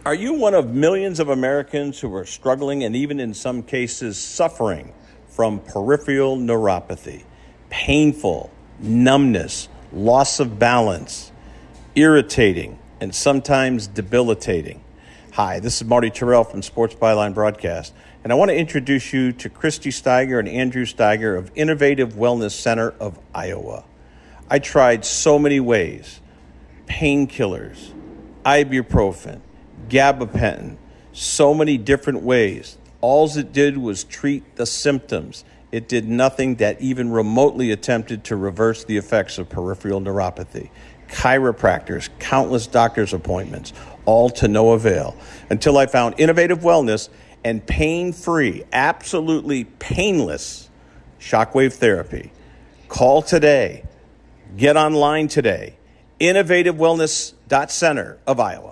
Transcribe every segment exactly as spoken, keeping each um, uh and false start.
Are you one of millions of Americans who are struggling and even in some cases suffering from peripheral neuropathy? Painful, numbness, loss of balance, irritating, and sometimes debilitating. Hi, this is Marty Terrell from Sports Byline Broadcast, and I want to introduce you to Christy Steiger and Andrew Steiger of Innovative Wellness Center of Iowa. I tried so many ways: painkillers, ibuprofen, gabapentin, so many different ways. All it did was treat the symptoms. It did nothing that even remotely attempted to reverse the effects of peripheral neuropathy. Chiropractors, countless doctor's appointments, all to no avail, until I found Innovative Wellness and pain-free, absolutely painless shockwave therapy. Call today. Get online today. innovative wellness dot center of Iowa.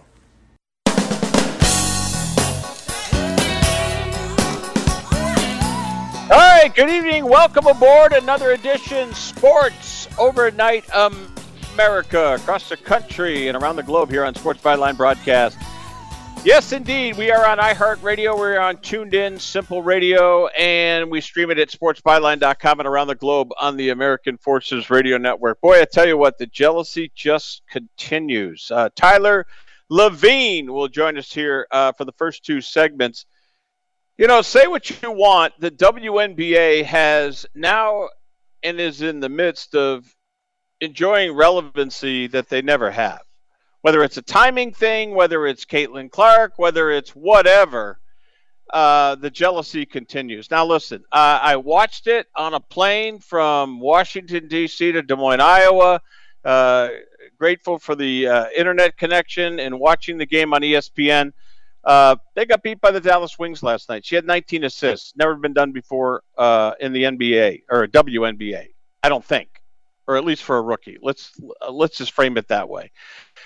All right, good evening. Welcome aboard another edition Sports Overnight America across the country and around the globe here on Sports Byline Broadcast. Yes, indeed. We are on iHeartRadio. We're on Tuned In, Simple Radio, and we stream it at sports byline dot com and around the globe on the American Forces Radio Network. Boy, I tell you what, the jealousy just continues. Uh, Tyler Levine will join us here uh, for the first two segments. You know, say what you want, the W N B A has now and is in the midst of enjoying relevancy that they never have. Whether it's a timing thing, whether it's Caitlin Clark, whether it's whatever, uh, the jealousy continues. Now, listen, uh, I watched it on a plane from Washington, D C to Des Moines, Iowa. Uh, grateful for the uh, internet connection and watching the game on E S P N. Uh, they got beat by the Dallas Wings last night. She had nineteen assists. Never been done before uh, in the N B A or W N B A, I don't think, or at least for a rookie. Let's uh, let's just frame it that way.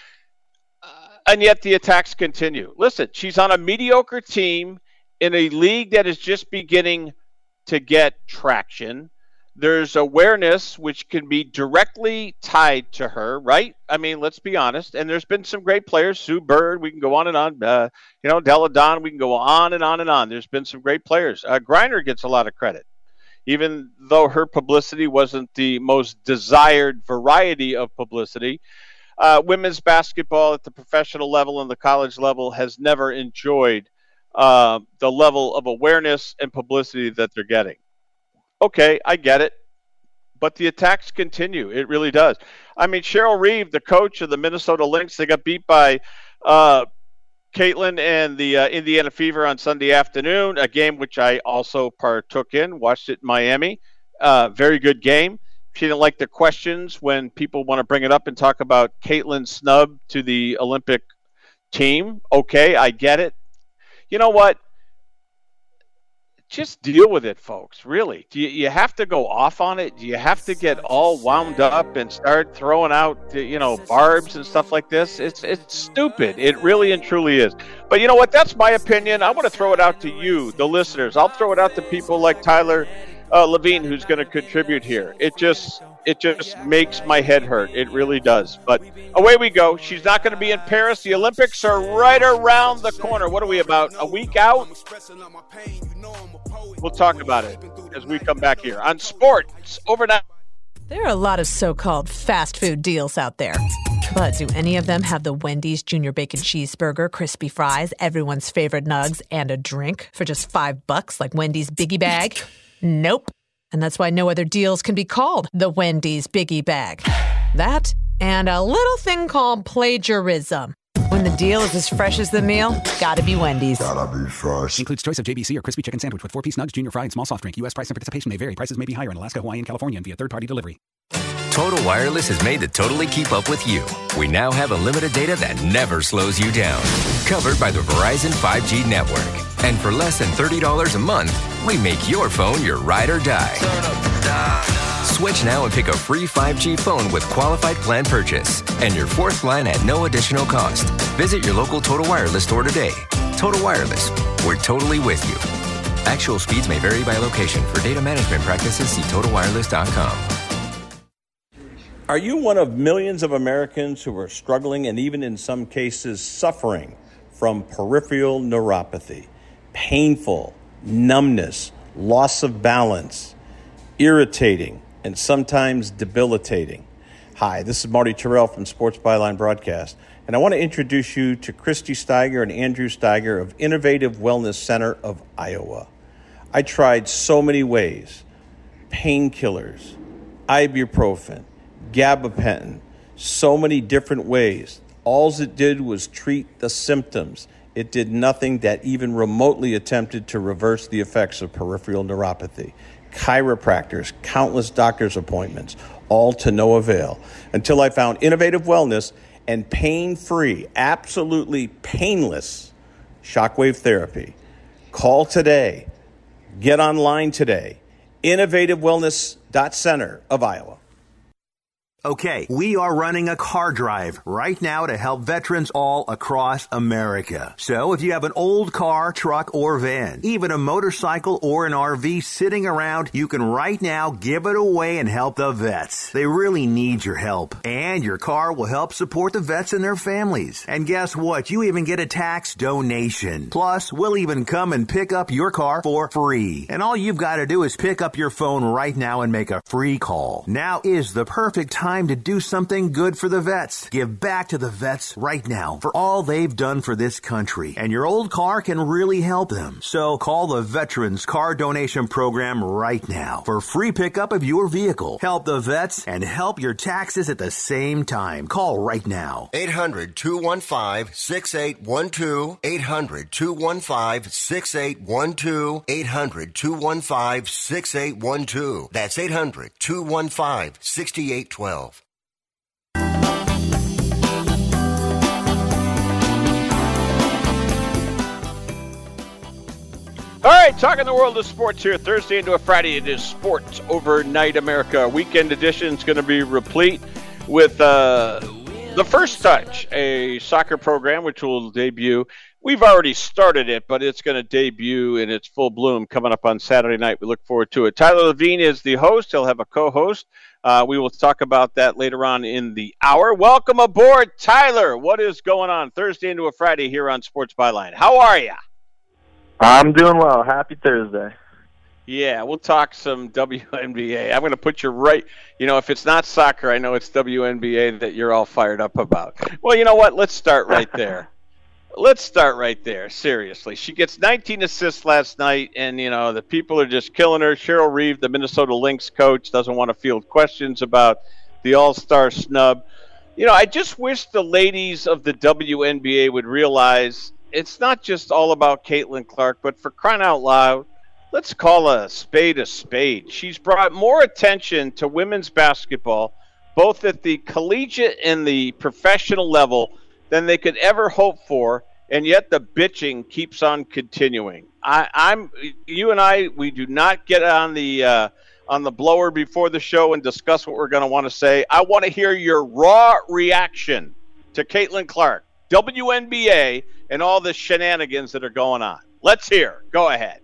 Uh, and yet the attacks continue. Listen, she's on a mediocre team in a league that is just beginning to get traction. There's awareness which can be directly tied to her, right? I mean, let's be honest. And there's been some great players. Sue Bird, we can go on and on. Uh, you know, Della Don, we can go on and on and on. There's been some great players. Uh, Griner gets a lot of credit, even though her publicity wasn't the most desired variety of publicity. Uh, women's basketball at the professional level and the college level has never enjoyed uh, the level of awareness and publicity that they're getting. Okay, I get it, but the attacks continue. It really does. I mean, Cheryl Reeve, the coach of the Minnesota Lynx, they got beat by uh, Caitlin and the uh, Indiana Fever on Sunday afternoon, a game which I also partook in, watched it in Miami. Uh, very good game. She didn't like the questions when people want to bring it up and talk about Caitlin's snub to the Olympic team. Okay, I get it. You know what? Just deal with it, folks, really. Do you, you have to go off on it? Do you have to get all wound up and start throwing out, you know, barbs and stuff like this? It's it's stupid. It really and truly is. But you know what? That's my opinion. I want to throw it out to you, the listeners. I'll throw it out to people like Tyler uh, Levine, who's going to contribute here. It just it just makes my head hurt. It really does. But away we go. She's not going to be in Paris. The Olympics are right around the corner. What are we, about a week out? We'll talk about it as we come back here on Sports Overnight. There are a lot of so-called fast food deals out there. But do any of them have the Wendy's Junior Bacon Cheeseburger, crispy fries, everyone's favorite nugs, and a drink for just five bucks like Wendy's Biggie Bag? Nope. And that's why no other deals can be called the Wendy's Biggie Bag. That and a little thing called plagiarism. When the deal is as fresh as the meal, gotta be Wendy's. Gotta be fresh. Includes choice of J B C or crispy chicken sandwich with four-piece nugs, junior fry, and small soft drink. U S price and participation may vary. Prices may be higher in Alaska, Hawaii, and California and via third-party delivery. Total Wireless has made to totally keep up with you. We now have unlimited data that never slows you down. Covered by the Verizon five G network. And for less than thirty dollars a month, we make your phone your ride or die. Switch now and pick a free five G phone with qualified plan purchase. And your fourth line at no additional cost. Visit your local Total Wireless store today. Total Wireless. We're totally with you. Actual speeds may vary by location. For data management practices, see total wireless dot com. Are you one of millions of Americans who are struggling and even in some cases suffering from peripheral neuropathy, painful, numbness, loss of balance, irritating, and sometimes debilitating. Hi, this is Marty Terrell from Sports Byline Broadcast, and I want to introduce you to Christy Steiger and Andrew Steiger of Innovative Wellness Center of Iowa. I tried so many ways, painkillers, ibuprofen, gabapentin, so many different ways. All it did was treat the symptoms. It did nothing that even remotely attempted to reverse the effects of peripheral neuropathy. Chiropractors, countless doctor's appointments, all to no avail, until I found Innovative Wellness and pain-free, absolutely painless shockwave therapy. Call today. Get online today. Innovative Wellness Center of Iowa. Okay, we are running a car drive right now to help veterans all across America. So if you have an old car, truck, or van, even a motorcycle or an R V sitting around, you can right now give it away and help the vets. They really need your help. And your car will help support the vets and their families. And guess what? You even get a tax donation. Plus, we'll even come and pick up your car for free. And all you've got to do is pick up your phone right now and make a free call. Now is the perfect time Time to do something good for the vets. Give back to the vets right now for all they've done for this country. And your old car can really help them. So call the Veterans Car Donation Program right now for free pickup of your vehicle. Help the vets and help your taxes at the same time. Call right now. eight hundred, two one five, six eight one two. eight hundred, two one five, six eight one two. eight hundred, two one five, six eight one two. That's eight hundred, two one five, six eight one two. All right, talking the world of sports here, Thursday into a Friday. It is Sports Overnight America. Weekend edition is going to be replete with uh, the First Touch, a soccer program which will debut. We've already started it, but it's going to debut in its full bloom coming up on Saturday night. We look forward to it. Tyler Levine is the host. He'll have a co-host. Uh, we will talk about that later on in the hour. Welcome aboard, Tyler. What is going on Thursday into a Friday here on Sports Byline? How are you? I'm doing well. Happy Thursday. Yeah, we'll talk some W N B A. I'm going to put you right, you know, if it's not soccer, I know it's W N B A that you're all fired up about. Well, you know what? Let's start right there. Let's start right there. Seriously. She gets nineteen assists last night, and, you know, the people are just killing her. Cheryl Reeve, the Minnesota Lynx coach, doesn't want to field questions about the All-Star snub. You know, I just wish the ladies of the W N B A would realize it's not just all about Caitlin Clark, but for crying out loud, let's call a spade a spade. She's brought more attention to women's basketball, both at the collegiate and the professional level, than they could ever hope for, and yet the bitching keeps on continuing. I, I'm, you and I, we do not get on the uh, on the blower before the show and discuss what we're going to want to say. I want to hear your raw reaction to Caitlin Clark, W N B A, and all the shenanigans that are going on. Let's hear. Go ahead.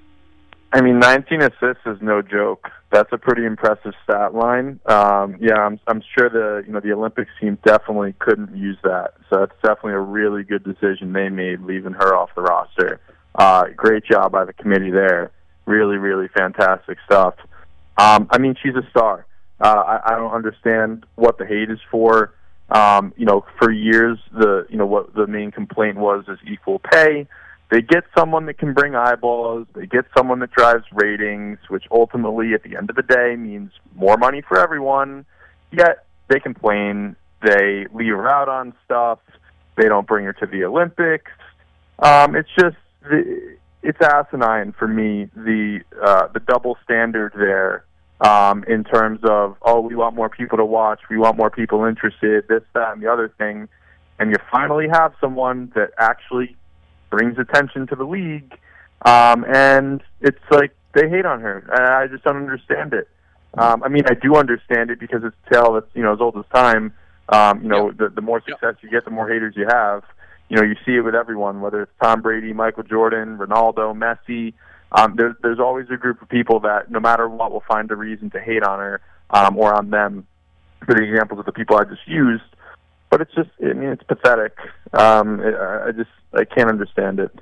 I mean, nineteen assists is no joke. That's a pretty impressive stat line. Um, yeah, I'm, I'm sure the you know the Olympics team definitely couldn't use that. So it's definitely a really good decision they made leaving her off the roster. Uh, great job by the committee there. Really, really fantastic stuff. Um, I mean, she's a star. Uh, I, I don't understand what the hate is for. Um, you know, for years, the you know what the main complaint was is equal pay. They get someone that can bring eyeballs. They get someone that drives ratings, which ultimately, at the end of the day, means more money for everyone. Yet they complain. They leave her out on stuff. They don't bring her to the Olympics. Um, it's just it's asinine for me, the uh, the double standard there. Um, in terms of, oh, we want more people to watch, we want more people interested, this, that, and the other thing, and you finally have someone that actually brings attention to the league, um, and it's like they hate on her. I just don't understand it. Um, I mean, I do understand it because it's a tale that's, you know, as old as time. Um, you know, yep. the, the more success yep. you get, the more haters you have. You know, you see it with everyone, whether it's Tom Brady, Michael Jordan, Ronaldo, Messi. Um, there's there's always a group of people that, no matter what, will find a reason to hate on her um, or on them. For the examples of the people I just used, but it's just, I mean, it's pathetic. Um, it, I just, I can't understand it.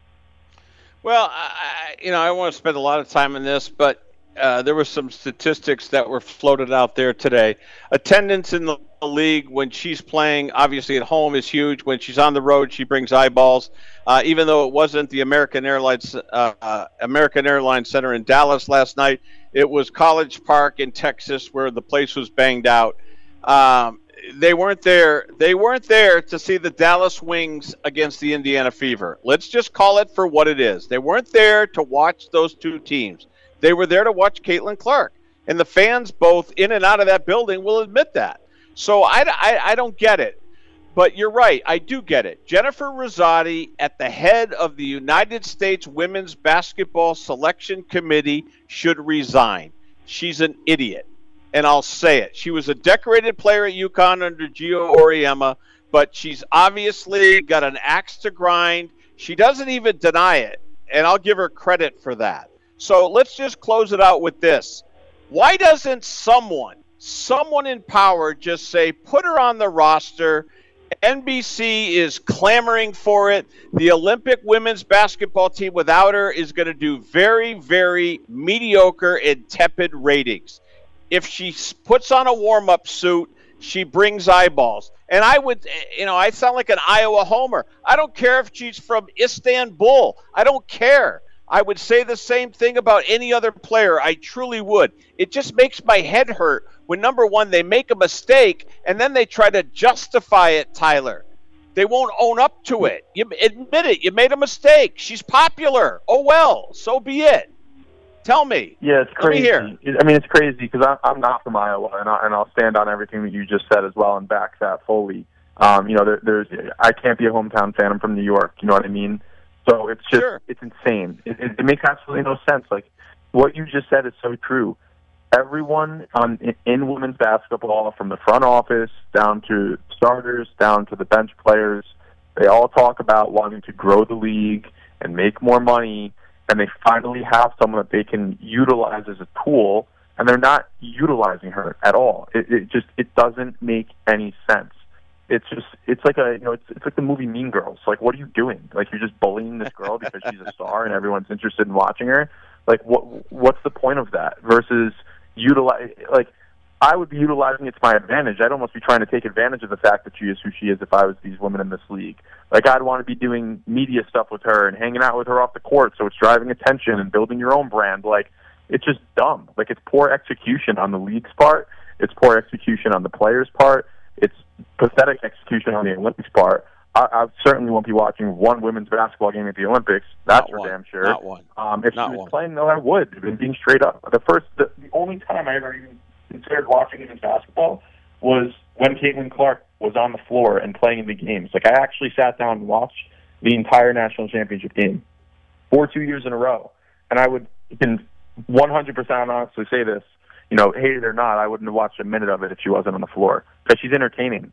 Well, I, you know, I don't want to spend a lot of time on this, but uh, there were some statistics that were floated out there today. Attendance in the league when she's playing, obviously at home, is huge. When she's on the road, she brings eyeballs. Uh, even though it wasn't the American Airlines uh, uh, American Airlines Center in Dallas last night, it was College Park in Texas where the place was banged out. Um, they weren't there. They weren't there to see the Dallas Wings against the Indiana Fever. Let's just call it for what it is. They weren't there to watch those two teams. They were there to watch Caitlin Clark. And the fans both in and out of that building will admit that. So I, I, I don't get it. But you're right. I do get it. Jennifer Rosati, at the head of the United States Women's Basketball Selection Committee, should resign. She's an idiot. And I'll say it. She was a decorated player at UConn under Gio Auriemma, but she's obviously got an axe to grind. She doesn't even deny it, and I'll give her credit for that. So let's just close it out with this. Why doesn't someone, someone in power just say, put her on the roster? N B C is clamoring for it. The Olympic women's basketball team without her is going to do very, very mediocre and tepid ratings. If she puts on a warm-up suit, she brings eyeballs. And I would, you know, I sound like an Iowa homer. I don't care if she's from Istanbul. I don't care. I would say the same thing about any other player. I truly would. It just makes my head hurt when, number one, they make a mistake, and then they try to justify it, Tyler. They won't own up to it. You admit it. You made a mistake. She's popular. Oh, well, so be it. Tell me. Yeah, it's crazy. Let me hear. I mean, it's crazy because I'm, I'm not from Iowa, and, I, and I'll stand on everything that you just said as well and back that fully. Um, you know, there, there's I can't be a hometown fan. I'm from New York. You know what I mean? So it's just, sure. It's insane. It, it, it makes absolutely no sense. Like, what you just said is so true. Everyone on in, in women's basketball, from the front office down to starters, down to the bench players, they all talk about wanting to grow the league and make more money, and they finally have someone that they can utilize as a tool, and they're not utilizing her at all. It, it just it doesn't make any sense. It's just it's like a you know it's it's like the movie Mean Girls. Like, what are you doing? Like, you're just bullying this girl because she's a star and everyone's interested in watching her. Like, what what's the point of that? Versus utilize like I would be utilizing it to my advantage. I'd almost be trying to take advantage of the fact that she is who she is if I was these women in this league. Like, I'd want to be doing media stuff with her and hanging out with her off the court, so it's driving attention and building your own brand. Like, it's just dumb. Like, it's poor execution on the league's part. It's poor execution on the players' part. It's pathetic execution on the Olympics' part. I, I certainly won't be watching one women's basketball game at the Olympics. That's Not for one. damn sure. Not one. Um, if Not she was one. playing, though, I would. And being straight up, the first, the, the only time I ever even considered watching women's basketball was when Caitlin Clark was on the floor and playing in the games. Like, I actually sat down and watched the entire national championship game for two years in a row. And I would, you can one hundred percent honestly say this, you know, hate it or not, I wouldn't have watched a minute of it if she wasn't on the floor, because she's entertaining.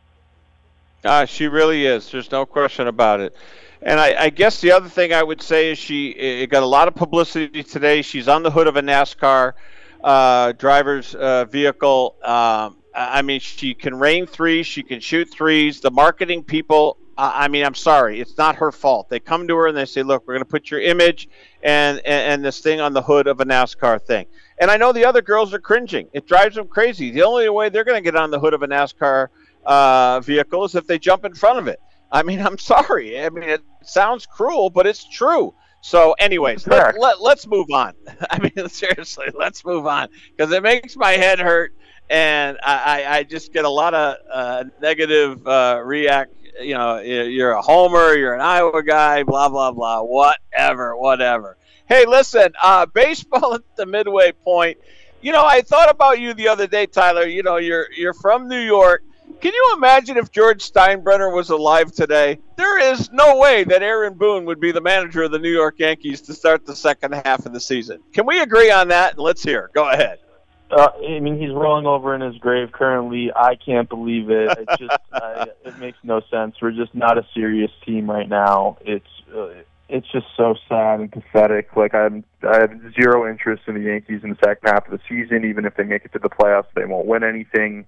Uh, she really is. There's no question about it. And I, I guess the other thing I would say is she it got a lot of publicity today. She's on the hood of a NASCAR uh, driver's uh, vehicle. Um, I mean, she can rain threes. She can shoot threes. The marketing people, uh, I mean, I'm sorry. It's not her fault. They come to her and they say, look, we're going to put your image and, and, and this thing on the hood of a NASCAR thing. And I know the other girls are cringing. It drives them crazy. The only way they're going to get on the hood of a NASCAR uh, vehicle is if they jump in front of it. I mean, I'm sorry. I mean, it sounds cruel, but it's true. So anyways, let, let, let's move on. I mean, seriously, let's move on, because it makes my head hurt. And I, I just get a lot of uh, negative uh, react. You know, you're a homer, you're an Iowa guy, blah, blah, blah, whatever, whatever. Hey, listen, uh, baseball at the midway point. You know, I thought about you the other day, Tyler. You know, you're you're from New York. Can you imagine if George Steinbrenner was alive today? There is no way that Aaron Boone would be the manager of the New York Yankees to start the second half of the season. Can we agree on that? And let's hear. Go ahead. Uh, I mean, he's rolling over in his grave currently. I can't believe it. It's just, uh, it makes no sense. We're just not a serious team right now. It's, uh, it's just so sad and pathetic. Like, I'm, I have zero interest in the Yankees in the second half of the season. Even if they make it to the playoffs, they won't win anything.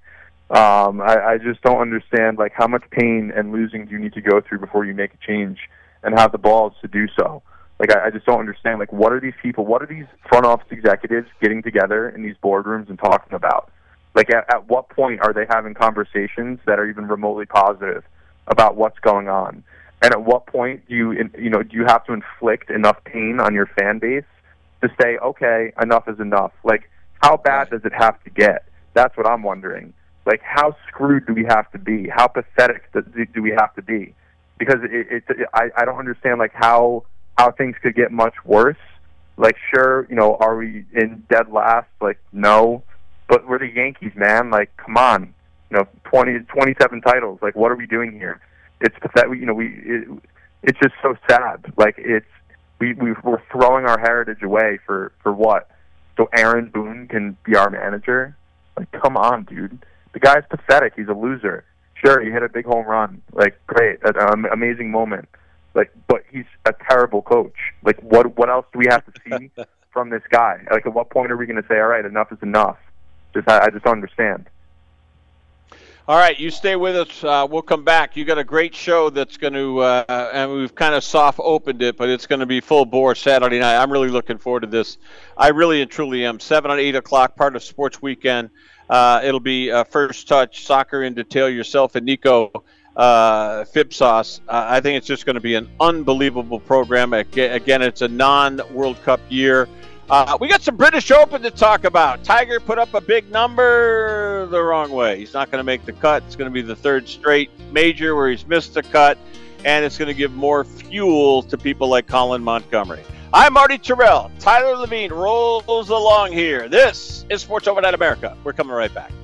Um, I, I just don't understand, like, how much pain and losing do you need to go through before you make a change and have the balls to do so. Like, I, I just don't understand, like, what are these people, what are these front office executives getting together in these boardrooms and talking about? Like, at, at what point are they having conversations that are even remotely positive about what's going on? And at what point do you, you know, do you have to inflict enough pain on your fan base to say, okay, enough is enough? Like, how bad does it have to get? That's what I'm wondering. Like, how screwed do we have to be? How pathetic do, do we have to be? Because it, it, it, I, I don't understand, like, how how things could get much worse. Like, sure, you know, are we in dead last? Like, no. But we're the Yankees, man. Like, come on. You know, twenty, twenty-seven titles. Like, what are we doing here? It's pathetic. You know, we. It, it's just so sad. Like, it's we we we're throwing our heritage away for for what? So Aaron Boone can be our manager? Like, come on, dude. The guy's pathetic. He's a loser. Sure, he hit a big home run. Like, great, an um, amazing moment. Like, but he's a terrible coach. Like, what what else do we have to see from this guy? Like, at what point are we going to say, all right, enough is enough? Just I, I just don't understand. All right, you stay with us. Uh, we'll come back. You got a great show that's going to, uh, and we've kind of soft opened it, but it's going to be full bore Saturday night. I'm really looking forward to this. I really and truly am. Seven on eight o'clock, part of Sports Weekend. Uh, it'll be uh, First Touch, Soccer in Detail, yourself and Nico uh, Fibsauce. Uh, I think it's just going to be an unbelievable program. Again, it's a non-World Cup year. Uh, we got some British Open to talk about. Tiger put up a big number the wrong way. He's not going to make the cut. It's going to be the third straight major where he's missed the cut, and it's going to give more fuel to people like Colin Montgomery. I'm Marty Terrell. Tyler Levine rolls along here. This is Sports Overnight America. We're coming right back.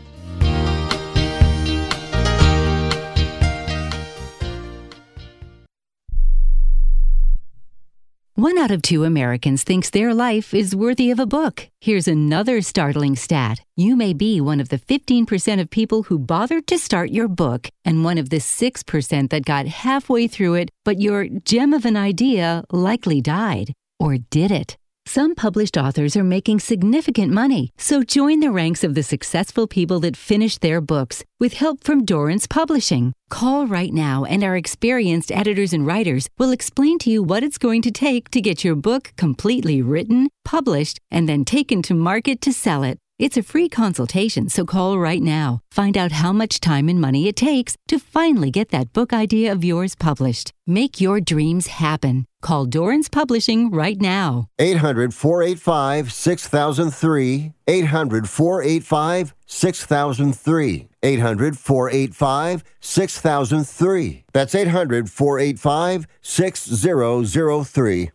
One out of two Americans thinks their life is worthy of a book. Here's another startling stat. You may be one of the fifteen percent of people who bothered to start your book and one of the six percent that got halfway through it, but your gem of an idea likely died. Or did it? Some published authors are making significant money, so join the ranks of the successful people that finished their books with help from Dorrance Publishing. Call right now and our experienced editors and writers will explain to you what it's going to take to get your book completely written, published, and then taken to market to sell it. It's a free consultation, so call right now. Find out how much time and money it takes to finally get that book idea of yours published. Make your dreams happen. Call Dorrance Publishing right now. eight hundred, four eight five, six thousand three. eight hundred, four eight five, six thousand three. eight hundred, four eight five, six thousand three. That's eight hundred, four eight five, six thousand three.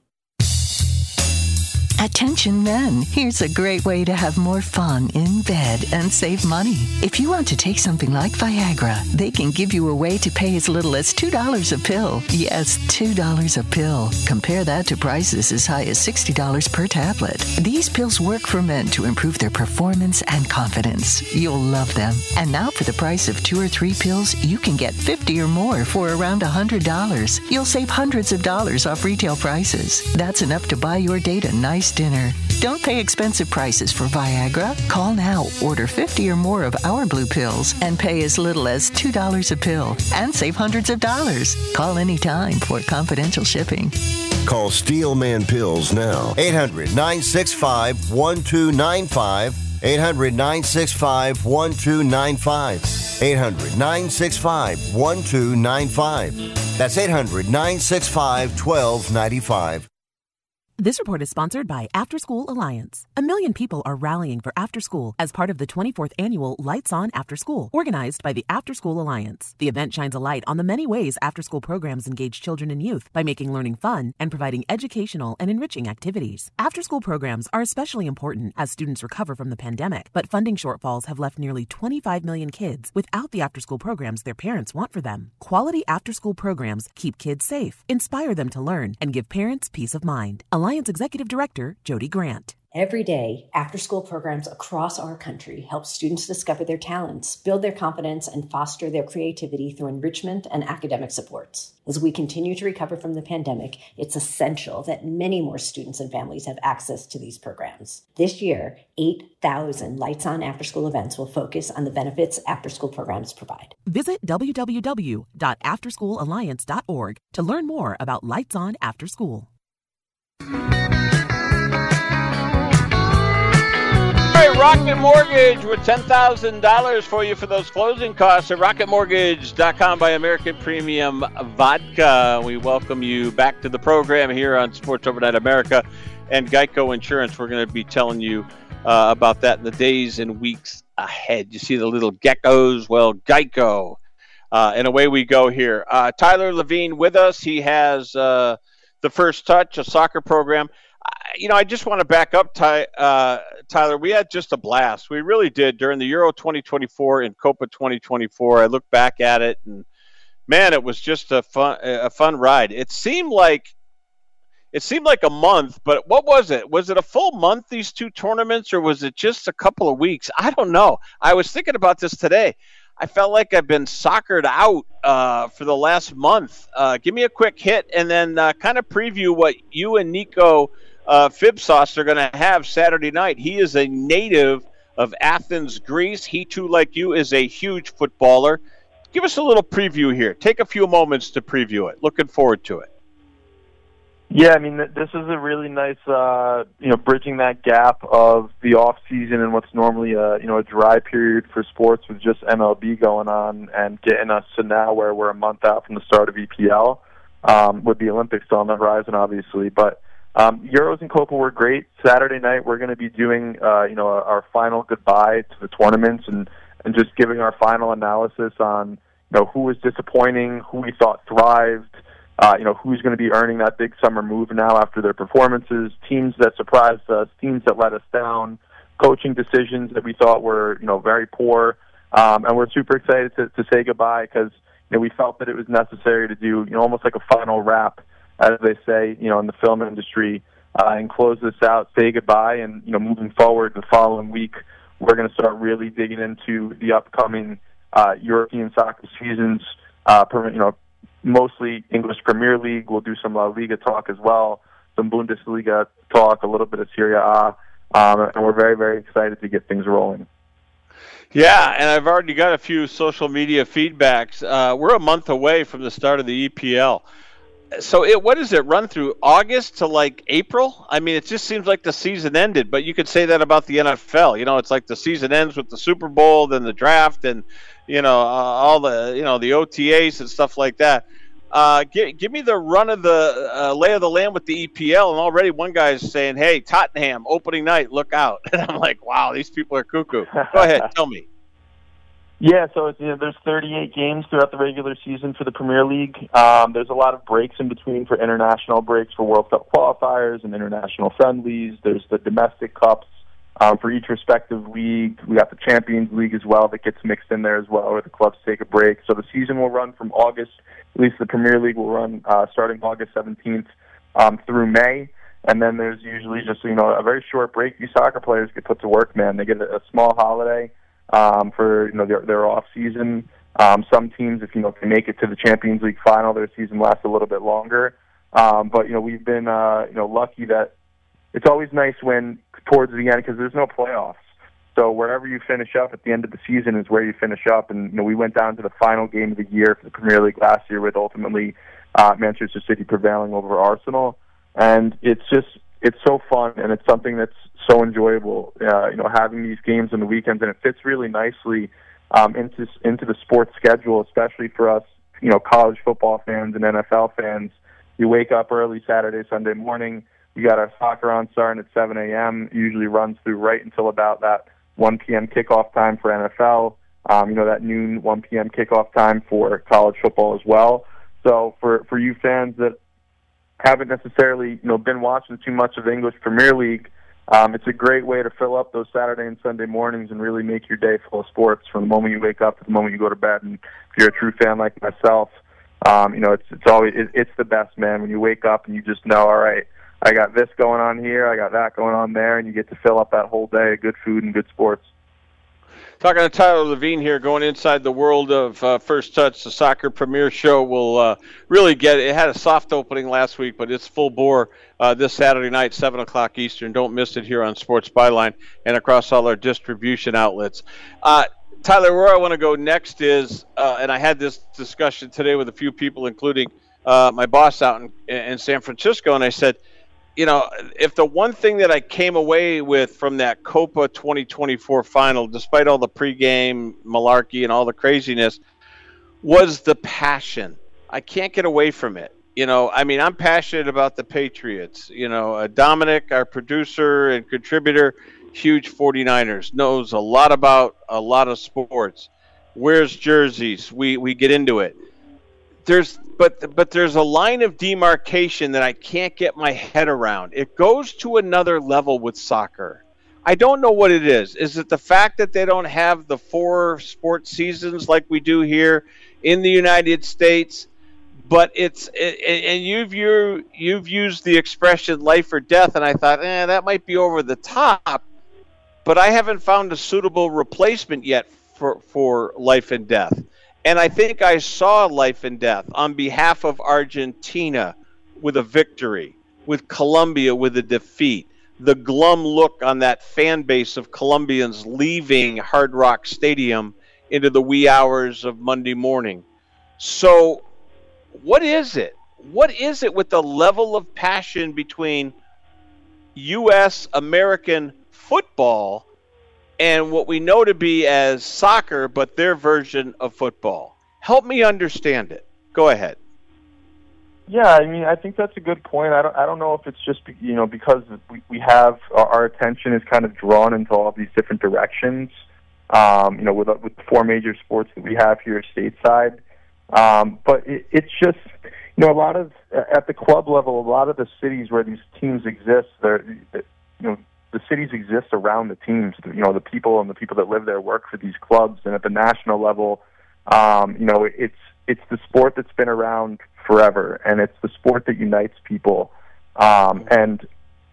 Attention men, here's a great way to have more fun in bed and save money. If you want to take something like Viagra, they can give you a way to pay as little as two dollars a pill. Yes, two dollars a pill. Compare that to prices as high as sixty dollars per tablet. These pills work for men to improve their performance and confidence. You'll love them. And now for the price of two or three pills, you can get fifty or more for around one hundred dollars. You'll save hundreds of dollars off retail prices. That's enough to buy your date a nice dinner. Don't pay expensive prices for Viagra. Call now, order fifty or more of our blue pills, and pay as little as two dollars a pill and save hundreds of dollars. Call anytime for confidential shipping. Call Steelman Pills now. eight hundred, nine six five, one two nine five. eight hundred, nine six five, one two nine five. eight hundred, nine six five, one two nine five. That's eight hundred, nine six five, one two nine five. This report is sponsored by After School Alliance. A million people are rallying for after school as part of the twenty-fourth annual Lights On After School, organized by the After School Alliance. The event shines a light on the many ways after-school programs engage children and youth by making learning fun and providing educational and enriching activities. After-school programs are especially important as students recover from the pandemic, but funding shortfalls have left nearly twenty-five million kids without the after-school programs their parents want for them. Quality after-school programs keep kids safe, inspire them to learn, and give parents peace of mind. Alliance Executive Director Jody Grant. Every day, after-school programs across our country help students discover their talents, build their confidence, and foster their creativity through enrichment and academic supports. As we continue to recover from the pandemic, it's essential that many more students and families have access to these programs. This year, eight thousand Lights On after-school events will focus on the benefits after-school programs provide. Visit w w w dot after school alliance dot org to learn more about Lights On After School. Rocket Mortgage with ten thousand dollars for you for those closing costs at rocket mortgage dot com by American Premium Vodka. We welcome you back to the program here on Sports Overnight America and Geico Insurance. We're going to be telling you uh, about that in the days and weeks ahead. You see the little geckos? Well, Geico. Uh, and away we go here. Uh, Tyler Levine with us. He has uh, the First Touch, a soccer program. You know, I just want to back up, Ty, uh, Tyler. We had just a blast. We really did during the Euro twenty twenty-four and Copa twenty twenty-four. I look back at it, and man, it was just a fun, a fun ride. It seemed like it seemed like a month, but what was it? Was it a full month? These two tournaments, or was it just a couple of weeks? I don't know. I was thinking about this today. I felt like I've been soccered out uh, for the last month. Uh, give me a quick hit, and then uh, kind of preview what you and Nico Uh, Fibsauce are going to have Saturday night. He is a native of Athens, Greece. He, too, like you, is a huge footballer. Give us a little preview here. Take a few moments to preview it. Looking forward to it. Yeah, I mean, this is a really nice, uh, you know, bridging that gap of the off season and what's normally a, you know, a dry period for sports with just M L B going on, and getting us to now where we're a month out from the start of E P L, um, with the Olympics still on the horizon, obviously. But Um, Euros and Copa were great. Saturday night, we're going to be doing, uh, you know, our final goodbye to the tournaments, and, and just giving our final analysis on, you know, who was disappointing, who we thought thrived, uh, you know, who's going to be earning that big summer move now after their performances, teams that surprised us, teams that let us down, coaching decisions that we thought were, you know, very poor. Um, and we're super excited to, to say goodbye because, you know, we felt that it was necessary to do, you know, almost like a final wrap, as they say, you know, in the film industry, uh, and close this out, say goodbye, and, you know, moving forward the following week, we're going to start really digging into the upcoming uh, European soccer seasons, uh, you know, mostly English Premier League. We'll do some La Liga talk as well, some Bundesliga talk, a little bit of Serie A, um, and we're very, very excited to get things rolling. Yeah, and I've already got a few social media feedbacks. Uh, we're a month away from the start of the E P L. So it, what does it run through, August to like April? I mean, it just seems like the season ended, but you could say that about the N F L. You know, it's like the season ends with the Super Bowl, then the draft, and, you know, uh, all the, you know, the O T As and stuff like that. Uh, give, give me the run of the uh, lay of the land with the E P L, and already one guy is saying, hey, Tottenham, opening night, look out. And I'm like, wow, these people are cuckoo. Go ahead, tell me. Yeah, so it's, you know, there's thirty-eight games throughout the regular season for the Premier League. Um, there's a lot of breaks in between for international breaks for World Cup qualifiers and international friendlies. There's the domestic cups um, for each respective league. We got the Champions League as well that gets mixed in there as well, where the clubs take a break. So the season will run from August, at least the Premier League will run uh, starting August seventeenth um, through May. And then there's usually just, you know, a very short break. You soccer players get put to work, man. They get a, a small holiday Um, for you know their, their off season. Um, some teams, if you know, can make it to the Champions League final, their season lasts a little bit longer. Um, but you know we've been uh, you know lucky that it's always nice when towards the end, because there's no playoffs. So wherever you finish up at the end of the season is where you finish up. And you know we went down to the final game of the year for the Premier League last year, with ultimately uh, Manchester City prevailing over Arsenal. And it's just it's so fun, and it's something that's so enjoyable, uh, you know, having these games on the weekends, and it fits really nicely um, into into the sports schedule, especially for us, you know, college football fans and N F L fans. You wake up early Saturday, Sunday morning. We got our soccer on starting at seven a.m. It usually runs through right until about that one p.m. kickoff time for N F L. Um, you know, that noon, one p.m. kickoff time for college football as well. So for for you fans that haven't necessarily, you know, been watching too much of the English Premier League, Um, it's a great way to fill up those Saturday and Sunday mornings and really make your day full of sports from the moment you wake up to the moment you go to bed. And if you're a true fan like myself, um, you know, it's it's always it, it's the best, man. When you wake up and you just know, all right, I got this going on here, I got that going on there, and you get to fill up that whole day of good food and good sports. Talking to Tyler Levine here, going inside the world of uh, First Touch, the soccer premiere show. Will uh, really get it. It had a soft opening last week, but it's full bore uh, this Saturday night, seven o'clock Eastern. Don't miss it here on Sports Byline and across all our distribution outlets. Uh, Tyler, where I want to go next is, uh, and I had this discussion today with a few people, including uh, my boss out in, in San Francisco, and I said, you know, if the one thing that I came away with from that Copa twenty twenty-four final, despite all the pregame malarkey and all the craziness, was the passion. I can't get away from it. You know, I mean, I'm passionate about the Patriots. You know, uh, Dominic, our producer and contributor, huge forty-niners, knows a lot about a lot of sports. Wears jerseys. We we get into it. There's but but there's a line of demarcation that I can't get my head around. It goes to another level with soccer. I don't know what it is. Is it the fact that they don't have the four sports seasons like we do here in the United States? But it's it, and you've you you've used the expression life or death, and I thought, eh, that might be over the top. But I haven't found a suitable replacement yet for for life and death. And I think I saw life and death on behalf of Argentina with a victory, with Colombia with a defeat, the glum look on that fan base of Colombians leaving Hard Rock Stadium into the wee hours of Monday morning. So what is it? What is it with the level of passion between U S American football and what we know to be as soccer, but their version of football? Help me understand it. Go ahead. Yeah, I mean, I think that's a good point. I don't, I don't know if it's just, you know, because we, we have, our, our attention is kind of drawn into all these different directions, um, you know, with, with the four major sports that we have here stateside. Um, but it, it's just, you know, a lot of, at the club level, a lot of the cities where these teams exist, they're, you know, the cities exist around the teams. You know, the people and the people that live there work for these clubs. And at the national level, um, you know, it's it's the sport that's been around forever, and it's the sport that unites people. Um, and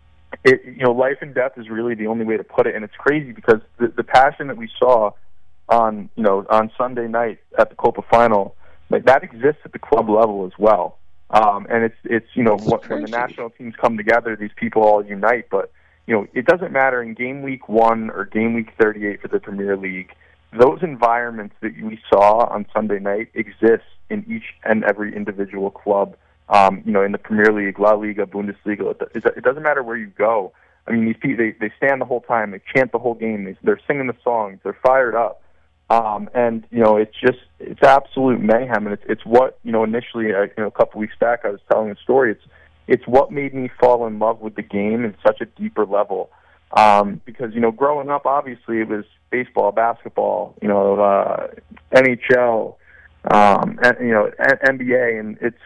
it, you know, life and death is really the only way to put it. And it's crazy because the, the passion that we saw on, you know, on Sunday night at the Copa final, like, that exists at the club level as well. Um, and it's it's you know, what, when the national teams come together, these people all unite. But you know, it doesn't matter in game week one or game week thirty-eight for the Premier League. Those environments that we saw on Sunday night exist in each and every individual club. Um, you know, in the Premier League, La Liga, Bundesliga. It, it doesn't matter where you go. I mean, these people, they they stand the whole time, they chant the whole game, they, they're singing the songs, they're fired up, um, and you know, it's just it's absolute mayhem, and it's it's what you know initially, uh, you know, a couple weeks back, I was telling a story. It's It's what made me fall in love with the game in such a deeper level. Um, because, you know, growing up, obviously, it was baseball, basketball, you know, uh, N H L, um, and, you know, N B A. And it's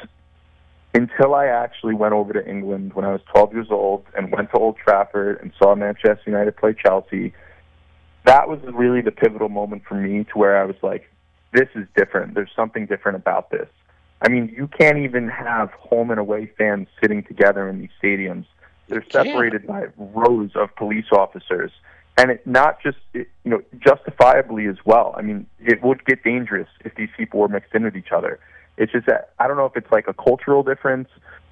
until I actually went over to England when I was twelve years old and went to Old Trafford and saw Manchester United play Chelsea, that was really the pivotal moment for me to where I was like, this is different. There's something different about this. I mean, you can't even have home and away fans sitting together in these stadiums. They're separated by rows of police officers. And it not just, it, you know, justifiably as well. I mean, it would get dangerous if these people were mixed in with each other. It's just that, I don't know if it's like a cultural difference,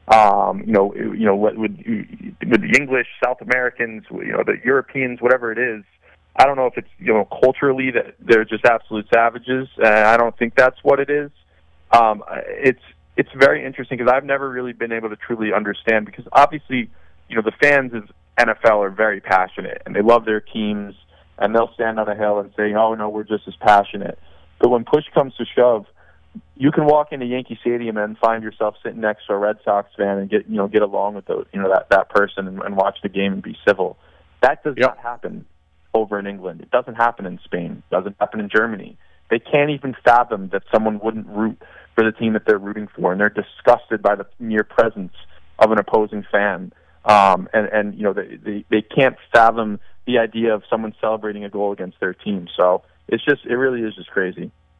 um, you know, you know, with, with the English, South Americans, you know, the Europeans, whatever it is. I don't know if it's, you know, culturally that they're just absolute savages. Uh, I don't think that's what it is. Um, it's it's very interesting because I've never really been able to truly understand, because obviously, you know, the fans of N F L are very passionate and they love their teams and they'll stand on a hill and say, oh, no, we're just as passionate. But when push comes to shove, you can walk into Yankee Stadium and find yourself sitting next to a Red Sox fan and get, you know, get along with those, you know, that, that person and, and watch the game and be civil. That does yep. not happen over in England. It doesn't happen in Spain. It doesn't happen in Germany. They can't even fathom that someone wouldn't root for the team that they're rooting for, and they're disgusted by the mere presence of an opposing fan. Um, and, and, you know, they, they, they can't fathom the idea of someone celebrating a goal against their team. So it's just, it really is just crazy.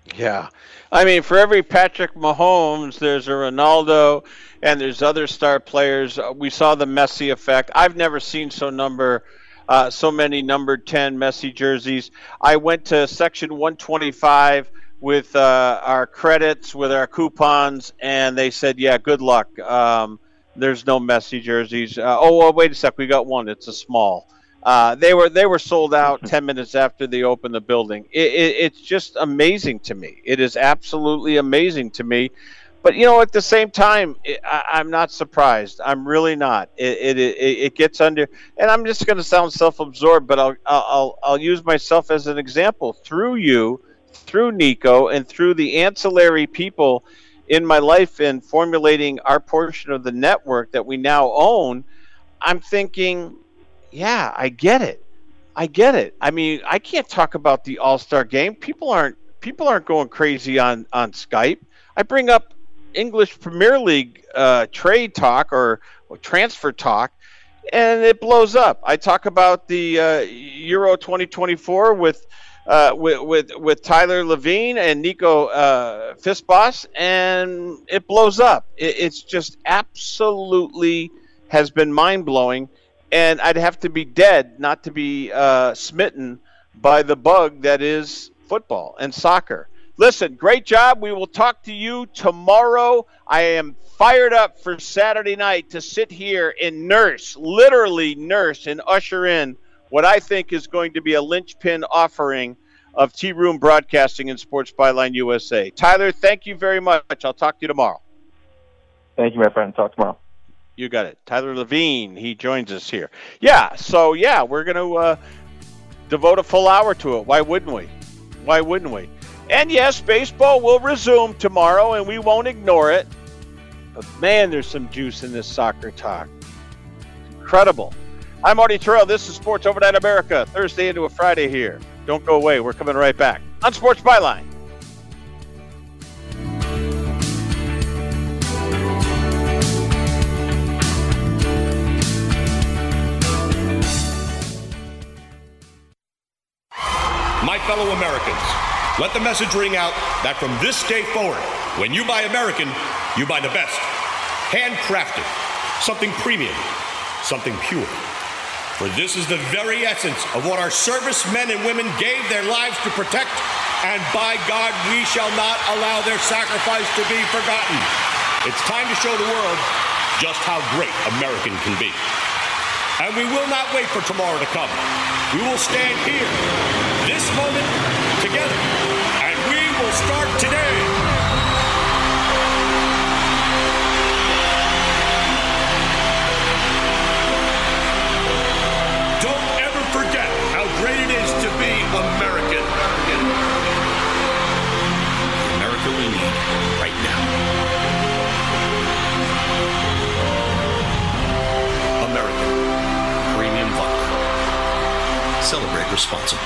Yeah. I mean, for every Patrick Mahomes, there's a Ronaldo, and there's other star players. We saw the Messi effect. I've never seen so number, uh, so many number ten Messi jerseys. I went to section one twenty-five with uh, our credits, with our coupons, and they said, yeah, good luck. Um, there's no Messi jerseys. Uh, oh, well, wait a sec. We got one. It's a small. Uh, they were they were sold out ten minutes after they opened the building. It, it, it's just amazing to me. It is absolutely amazing to me. But, you know, at the same time, it, I, I'm not surprised. I'm really not. It it, it, it gets under, and I'm just going to sound self-absorbed, but I'll, I'll I'll use myself as an example. Through you, through Nico, and through the ancillary people in my life in formulating our portion of the network that we now own, I'm thinking, yeah, I get it. I get it. I mean, I can't talk about the All-Star game. People aren't people aren't going crazy on, on Skype. I bring up English Premier League uh, trade talk or, or transfer talk, and it blows up. I talk about the uh, Euro twenty twenty-four with uh, with, with with Tyler Levine and Nico uh, Fistboss, and it blows up. It, it's just absolutely has been mind-blowing. And I'd have to be dead not to be uh, smitten by the bug that is football and soccer. Listen, great job. We will talk to you tomorrow. I am fired up for Saturday night to sit here and nurse, literally nurse and usher in what I think is going to be a linchpin offering of T-Room Broadcasting and Sports Byline U S A. Tyler, thank you very much. I'll talk to you tomorrow. Thank you, my friend. Talk tomorrow. You got it. Tyler Levine, he joins us here. Yeah, so, yeah, we're going to uh, devote a full hour to it. Why wouldn't we? Why wouldn't we? And, yes, baseball will resume tomorrow, and we won't ignore it. But, man, there's some juice in this soccer talk. Incredible. I'm Marty Terrell. This is Sports Overnight America, Thursday into a Friday here. Don't go away. We're coming right back on Sports Byline. My fellow Americans, let the message ring out that from this day forward, when you buy American, you buy the best. Handcrafted, something premium, something pure. For this is the very essence of what our servicemen and women gave their lives to protect, and by God, we shall not allow their sacrifice to be forgotten. It's time to show the world just how great American can be. And we will not wait for tomorrow to come. We will stand here, this moment, together, and we will start today. Don't ever forget how great it is to be American. The America we need right now. American. Premium vodka. Celebrate responsibly.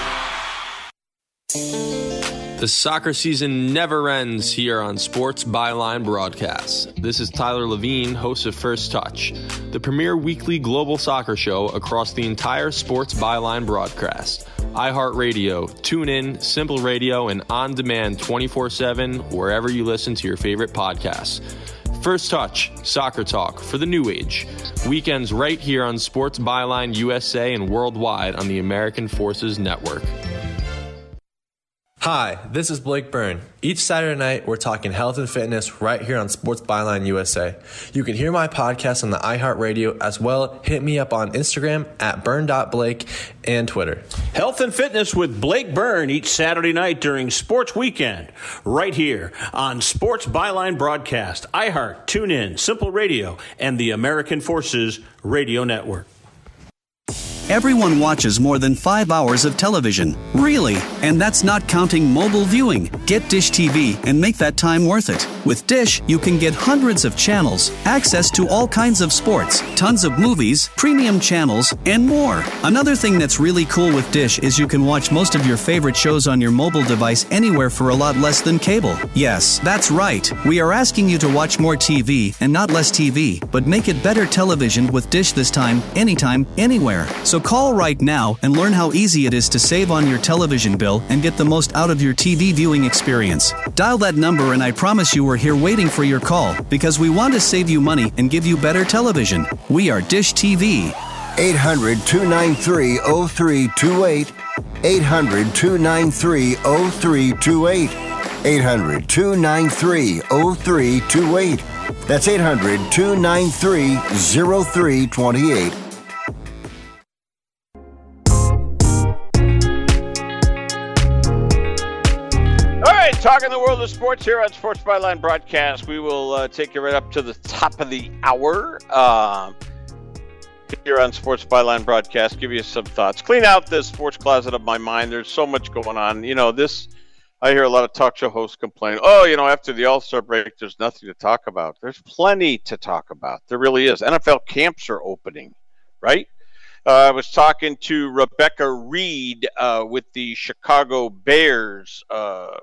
The soccer season never ends here on Sports Byline Broadcast. This is Tyler Levine, host of First Touch, the premier weekly global soccer show across the entire Sports Byline broadcast. iHeartRadio, TuneIn, Simple Radio, and on demand twenty-four seven wherever you listen to your favorite podcasts. First Touch, soccer talk for the new age. Weekends right here on Sports Byline U S A and worldwide on the American Forces Network. Hi, this is Blake Byrne. Each Saturday night, we're talking health and fitness right here on Sports Byline U S A. You can hear my podcast on the iHeartRadio as well. Hit me up on Instagram at burn dot blake and Twitter. Health and fitness with Blake Byrne each Saturday night during Sports Weekend right here on Sports Byline Broadcast, iHeart, TuneIn, Simple Radio, and the American Forces Radio Network. Everyone watches more than five hours of television. Really? And that's not counting mobile viewing. Get Dish T V and make that time worth it. With Dish, you can get hundreds of channels, access to all kinds of sports, tons of movies, premium channels, and more. Another thing that's really cool with Dish is you can watch most of your favorite shows on your mobile device anywhere for a lot less than cable. Yes, that's right. We are asking you to watch more T V and not less T V, but make it better television with Dish this time, anytime, anywhere. So So call right now and learn how easy it is to save on your television bill and get the most out of your T V viewing experience. Dial that number and I promise you we're here waiting for your call because we want to save you money and give you better television. We are Dish T V. eight hundred, two nine three, oh three two eight. eight hundred, two nine three, oh three two eight. eight hundred, two nine three, oh three two eight. That's eight hundred, two nine three, oh three two eight. Talking the world of sports here on Sports Byline Broadcast. We will uh, take you right up to the top of the hour uh, here on Sports Byline Broadcast. Give you some thoughts. Clean out the sports closet of my mind. There's so much going on. You know, this, I hear a lot of talk show hosts complain, oh, you know, after the All-Star break, there's nothing to talk about. There's plenty to talk about. There really is. N F L camps are opening, right? Uh, I was talking to Rebecca Reed uh, with the Chicago Bears uh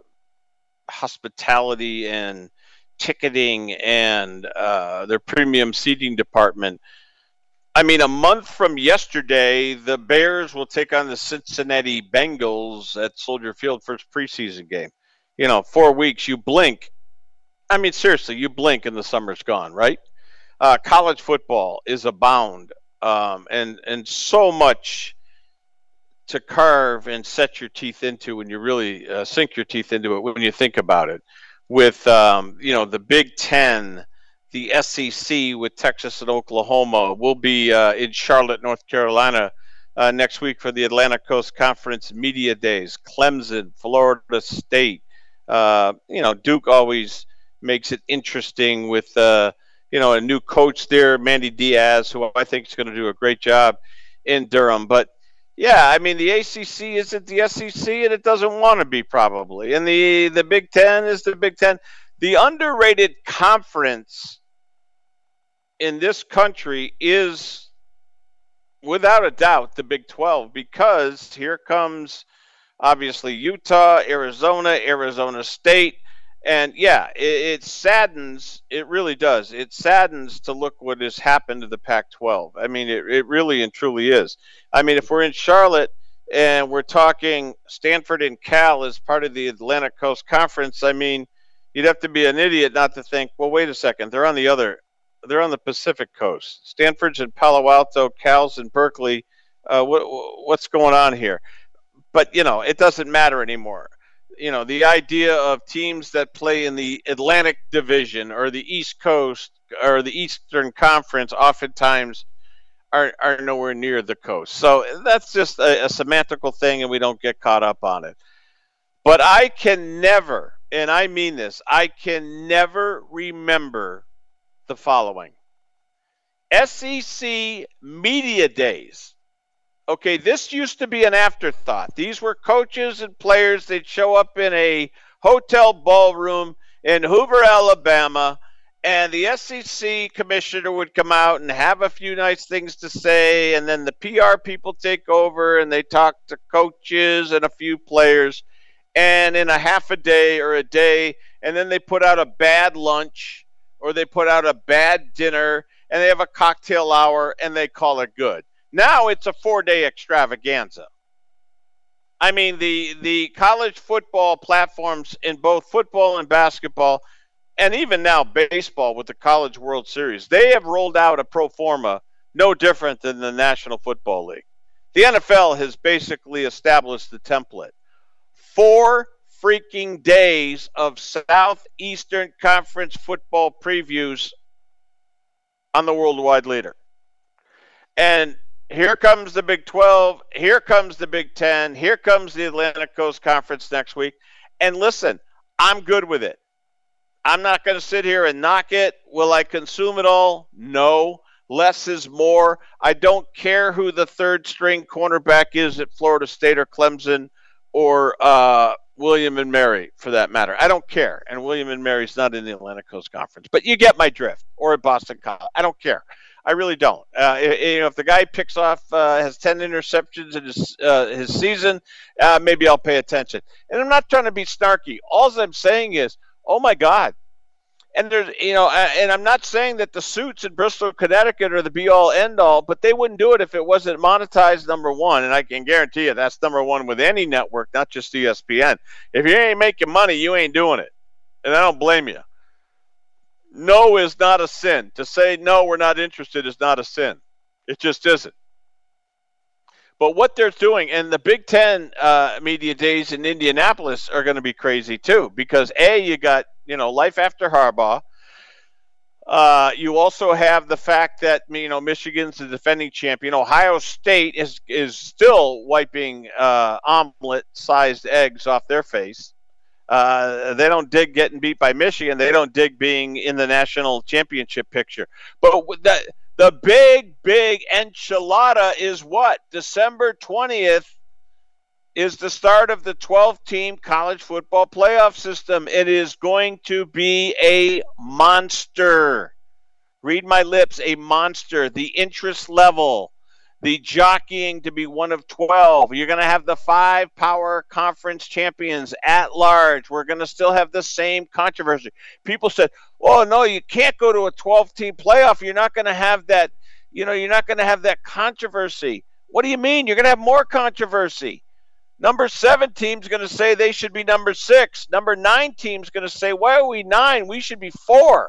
hospitality and ticketing and uh, their premium seating department. I mean, a month from yesterday, the Bears will take on the Cincinnati Bengals at Soldier Field, first preseason game. You know, four weeks, you blink. I mean, seriously, you blink and the summer's gone, right? Uh, college football is abound, um, and, and so much to carve and set your teeth into when you really uh, sink your teeth into it when you think about it. With, um, you know, the Big Ten, the S E C with Texas and Oklahoma. We'll be uh, in Charlotte, North Carolina uh, next week for the Atlantic Coast Conference Media Days. Clemson, Florida State. Uh, you know, Duke always makes it interesting with, uh, you know, a new coach there, Mandy Diaz, who I think is going to do a great job in Durham. But yeah, I mean, the A C C isn't the S E C, and it doesn't want to be probably. And the, the Big Ten is the Big Ten. The underrated conference in this country is, without a doubt, the Big twelve, because here comes, obviously, Utah, Arizona, Arizona State. And, yeah, it, it saddens, it really does. It saddens to look what has happened to the Pac twelve. I mean, it, it really and truly is. I mean, if we're in Charlotte and we're talking Stanford and Cal as part of the Atlantic Coast Conference, I mean, you'd have to be an idiot not to think, well, wait a second, they're on the other, they're on the Pacific Coast. Stanford's in Palo Alto, Cal's in Berkeley. Uh, what, what's going on here? But, you know, it doesn't matter anymore. You know, the idea of teams that play in the Atlantic Division or the East Coast or the Eastern Conference oftentimes are, are nowhere near the coast. So that's just a, a semantical thing, and we don't get caught up on it. But I can never, and I mean this, I can never remember the following. S E C Media Days. Okay, this used to be an afterthought. These were coaches and players. They'd show up in a hotel ballroom in Hoover, Alabama, and the S E C commissioner would come out and have a few nice things to say, and then the P R people take over, and they talk to coaches and a few players, and in a half a day or a day, and then they put out a bad lunch, or they put out a bad dinner, and they have a cocktail hour, and they call it good. Now it's a four-day extravaganza. I mean, the, the college football platforms in both football and basketball, and even now baseball with the College World Series, they have rolled out a pro forma no different than the National Football League. The N F L has basically established the template. Four freaking days of Southeastern Conference football previews on the worldwide leader. And here comes the Big twelve. Here comes the Big Ten. Here comes the Atlantic Coast Conference next week. And listen, I'm good with it. I'm not going to sit here and knock it. Will I consume it all? No. Less is more. I don't care who the third string cornerback is at Florida State or Clemson or uh, William and Mary, for that matter. I don't care. And William and Mary's not in the Atlantic Coast Conference. But you get my drift. Or at Boston College. I don't care. I really don't. Uh, if, you know, if the guy picks off, uh, has ten interceptions in his uh, his season, uh, maybe I'll pay attention. And I'm not trying to be snarky. All I'm saying is, oh my God, And there's, you know, and I'm not saying that the suits in Bristol, Connecticut are the be all end all, but they wouldn't do it if it wasn't monetized, number one. And I can guarantee you that's number one with any network, not just E S P N. If you ain't making money, you ain't doing it. And I don't blame you. No is not a sin. To say no, we're not interested is not a sin. It just isn't. But what they're doing, and the Big Ten uh, media days in Indianapolis are going to be crazy too, because A, you got, you know, life after Harbaugh. Uh, you also have the fact that, you know, Michigan's the defending champion. Ohio State is is still wiping uh, omelet-sized eggs off their face. Uh, they don't dig getting beat by Michigan. They don't dig being in the national championship picture. But with that, the big, big enchilada is what? December twentieth is the start of the twelve-team college football playoff system. It is going to be a monster. Read my lips, a monster. The interest level, the jockeying to be one of twelve. You're going to have the five power conference champions at large. We're going to still have the same controversy. People said, oh, no, you can't go to a twelve-team playoff. You're not going to have that, you know, you're not going to have that controversy. What do you mean? You're going to have more controversy. Number seven team's going to say they should be number six. Number nine team's going to say, why are we nine? We should be four.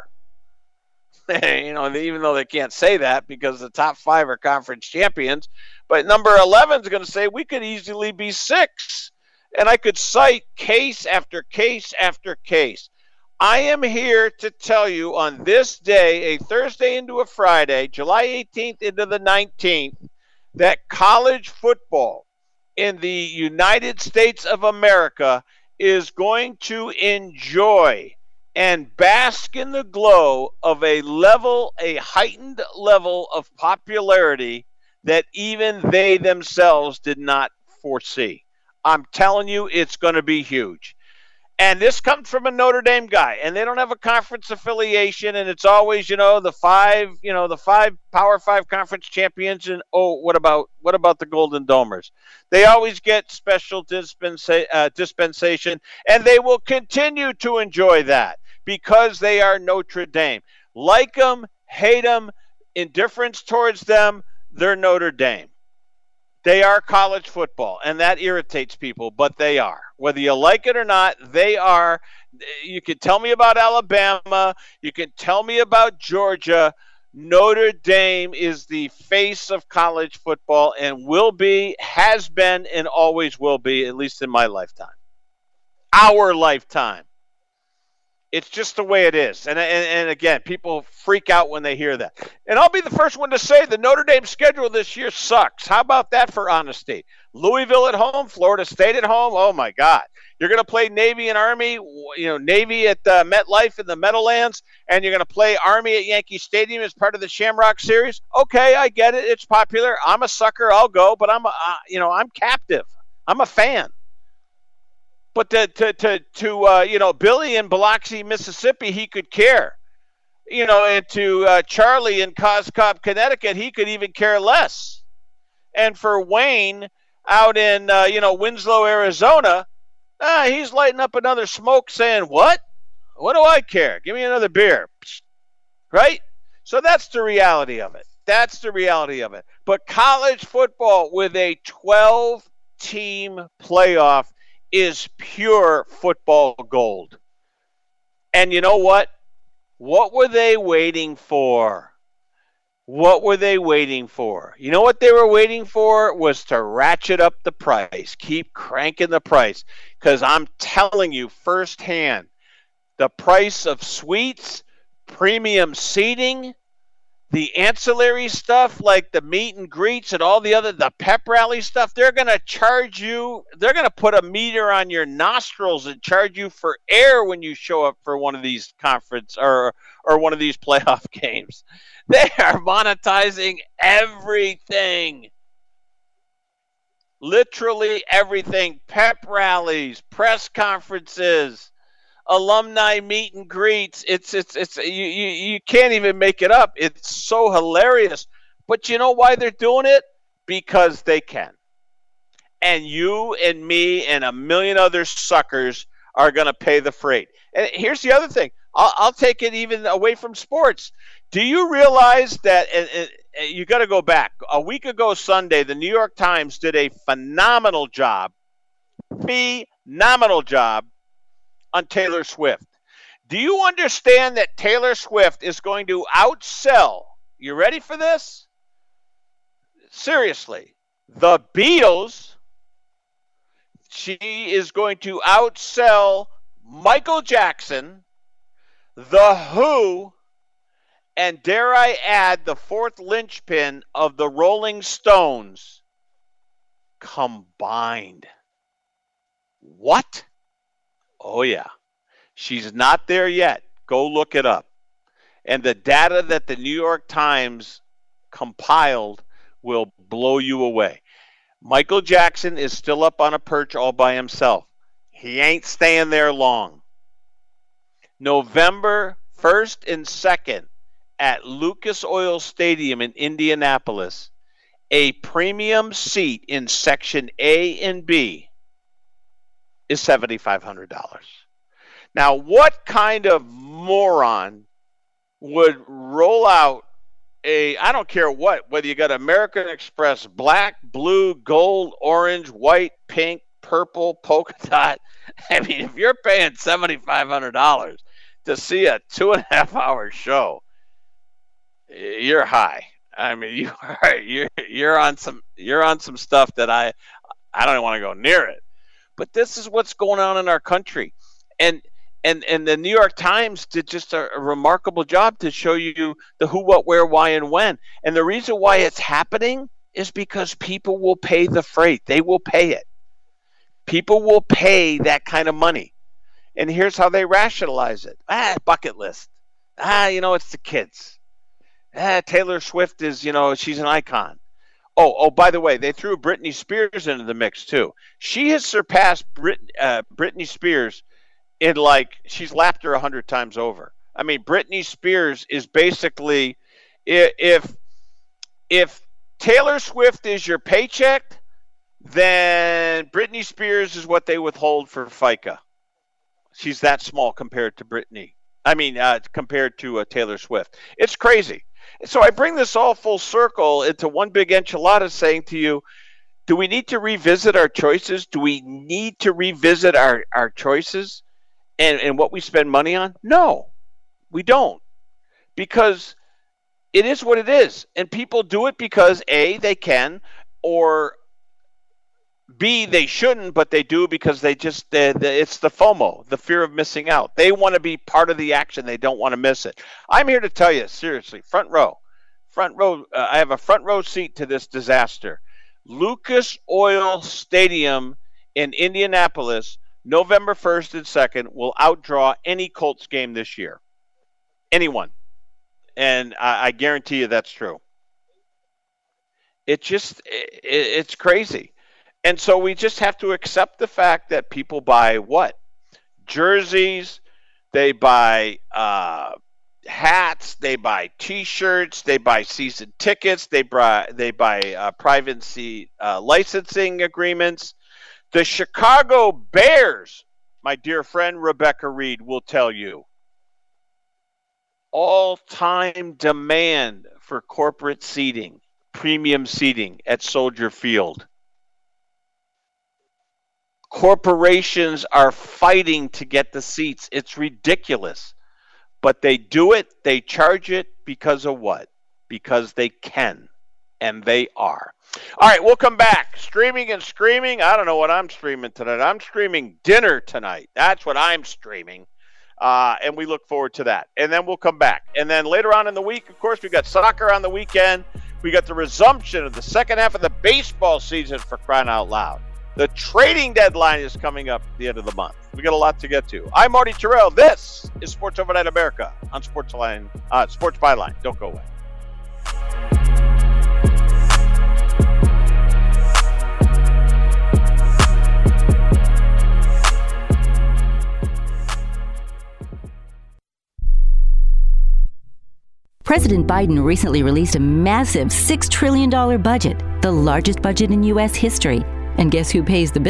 You know, even though they can't say that because the top five are conference champions. But number eleven is going to say we could easily be six. And I could cite case after case after case. I am here to tell you on this day, a Thursday into a Friday, July eighteenth into the nineteenth, that college football in the United States of America is going to enjoy and bask in the glow of a level, a heightened level of popularity that even they themselves did not foresee. I'm telling you, it's going to be huge. And this comes from a Notre Dame guy, and they don't have a conference affiliation, and it's always, you know, the five, you know, the five Power Five conference champions, and oh, what about what about the Golden Domers? They always get special dispensa- uh, dispensation, and they will continue to enjoy that because they are Notre Dame. Like them, hate them, indifference towards them, they're Notre Dame. They are college football, and that irritates people, but they are. Whether you like it or not, they are. You can tell me about Alabama. You can tell me about Georgia. Notre Dame is the face of college football and will be, has been, and always will be, at least in my lifetime. Our lifetime. It's just the way it is. And, and and again, people freak out when they hear that. And I'll be the first one to say the Notre Dame schedule this year sucks. How about that for honesty? Louisville at home, Florida State at home. Oh, my God. You're going to play Navy and Army, you know, Navy at uh, MetLife in the Meadowlands, and you're going to play Army at Yankee Stadium as part of the Shamrock Series. Okay, I get it. It's popular. I'm a sucker. I'll go. But, I'm, uh, you know, I'm captive. I'm a fan. But to, to, to, to uh, you know, Billy in Biloxi, Mississippi, he could care. You know, and to uh, Charlie in Coscob, Connecticut, he could even care less. And for Wayne out in, uh, you know, Winslow, Arizona, uh, he's lighting up another smoke saying, what? What do I care? Give me another beer. Right? So that's the reality of it. That's the reality of it. But college football with a twelve-team playoff is pure football gold. And you know what? What were they waiting for? What were they waiting for? You know what they were waiting for was to ratchet up the price. Keep cranking the price. Because I'm telling you firsthand, the price of suites, premium seating, the ancillary stuff like the meet and greets and all the other, the pep rally stuff, they're going to charge you, they're going to put a meter on your nostrils and charge you for air when you show up for one of these conference or, or one of these playoff games. They are monetizing everything. Literally everything. Pep rallies, press conferences, alumni meet and greets. It's it's it's you, you you can't even make it up. It's so hilarious. But you know why they're doing it? Because they can. And you and me and a million other suckers are going to pay the freight. And here's the other thing. I'll, I'll take it even away from sports. Do you realize that and, and, and you got to go back a week ago Sunday? The New York Times did a phenomenal job, phenomenal job on Taylor Swift. Do you understand that Taylor Swift is going to outsell? You ready for this? Seriously, the Beatles. She is going to outsell Michael Jackson, The Who, and dare I add the fourth linchpin of the Rolling Stones combined. What? Oh, yeah. She's not there yet. Go look it up. And the data that the New York Times compiled will blow you away. Michael Jackson is still up on a perch all by himself. He ain't staying there long. November first and second at Lucas Oil Stadium in Indianapolis, a premium seat in Section A and B is seven thousand five hundred dollars. Now, what kind of moron would roll out a, I don't care what, whether you got American Express, black, blue, gold, orange, white, pink, purple, polka dot. I mean, if you're paying seven thousand five hundred dollars to see a two and a half hour show, you're high. I mean, you are, you're, you're on some, you're on some stuff that I, I don't even want to go near it. But this is what's going on in our country. And, And and the New York Times did just a, a remarkable job to show you the who, what, where, why, and when. And the reason why it's happening is because people will pay the freight. They will pay it. People will pay that kind of money. And here's how they rationalize it. Ah, bucket list. Ah, you know, it's the kids. Ah, Taylor Swift is, you know, she's an icon. Oh, oh, by the way, they threw Britney Spears into the mix, too. She has surpassed Brit, uh, Britney Spears in like, she's lapped her a hundred times over. I mean, Britney Spears is basically, if if Taylor Swift is your paycheck, then Britney Spears is what they withhold for FICA. She's that small compared to Britney. I mean, uh, compared to uh, Taylor Swift. It's crazy. So I bring this all full circle into one big enchilada saying to you, do we need to revisit our choices? Do we need to revisit our, our choices? And, and what we spend money on? No, we don't. Because it is what it is. And people do it because A, they can, or B, they shouldn't, but they do because they just, they, they, it's the FOMO, the fear of missing out. They want to be part of the action. They don't want to miss it. I'm here to tell you, seriously, front row. Front row. Uh, I have a front row seat to this disaster. Lucas Oil Stadium in Indianapolis, November first and second, will outdraw any Colts game this year. Anyone. And I, I guarantee you that's true. It just, it, it's crazy. And so we just have to accept the fact that people buy what? Jerseys, they buy uh, hats, they buy T-shirts, they buy season tickets, they buy, they buy uh, privacy uh, licensing agreements. The Chicago Bears, my dear friend Rebecca Reed will tell you, all-time demand for corporate seating, premium seating at Soldier Field. Corporations are fighting to get the seats. It's ridiculous. But they do it, they charge it because of what? Because they can. And they are. All right, we'll come back. Streaming and screaming. I don't know what I'm streaming tonight. I'm streaming dinner tonight. That's what I'm streaming. Uh, and we look forward to that. And then we'll come back. And then later on in the week, of course, we've got soccer on the weekend. We got the resumption of the second half of the baseball season, for crying out loud. The trading deadline is coming up at the end of the month. We got a lot to get to. I'm Marty Terrell. This is Sports Overnight America on Sports Line, uh, Sports Byline. Don't go away. President Biden recently released a massive six trillion dollars budget, the largest budget in U S history. And guess who pays the bill?